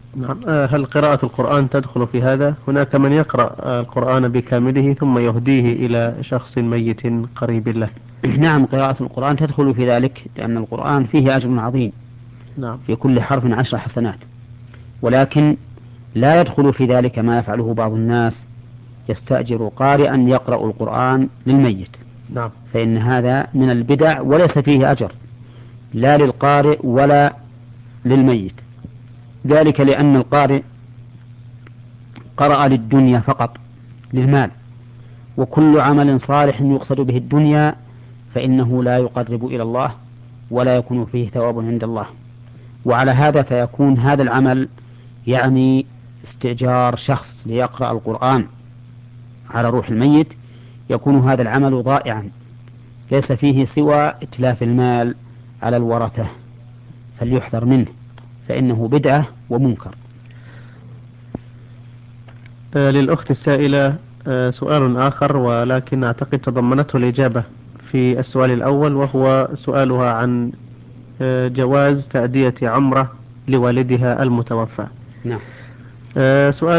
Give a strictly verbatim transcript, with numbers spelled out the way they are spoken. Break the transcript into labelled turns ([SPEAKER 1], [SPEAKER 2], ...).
[SPEAKER 1] نعم. هل قراءة القرآن تدخل في هذا؟ هناك من يقرأ القرآن بكامله ثم يهديه إلى شخص ميت قريب له.
[SPEAKER 2] نعم، قراءة القرآن تدخل في ذلك، لأن القرآن فيه أجر عظيم.
[SPEAKER 1] نعم.
[SPEAKER 2] في كل حرف عشر حسنات. ولكن لا يدخل في ذلك ما يفعله بعض الناس، يستأجر قارئا يقرأ القرآن للميت،
[SPEAKER 1] نعم.
[SPEAKER 2] فإن هذا من البدع وليس فيه أجر لا للقارئ ولا للميت. ذلك لأن القارئ قرأ للدنيا فقط، للمال، وكل عمل صالح يقصد به الدنيا فإنه لا يقرب إلى الله ولا يكون فيه ثواب عند الله. وعلى هذا فيكون هذا العمل يعني استئجار شخص ليقرأ القرآن على روح الميت، يكون هذا العمل ضائعا ليس فيه سوى إتلاف المال على الورثة، فليحذر منه فإنه بدعة ومنكر.
[SPEAKER 1] آه للأخت السائلة آه سؤال آخر، ولكن أعتقد تضمنته الإجابة في السؤال الأول، وهو سؤالها عن آه جواز تأدية عمرة لوالدها المتوفى.
[SPEAKER 2] نعم.
[SPEAKER 1] آه سؤال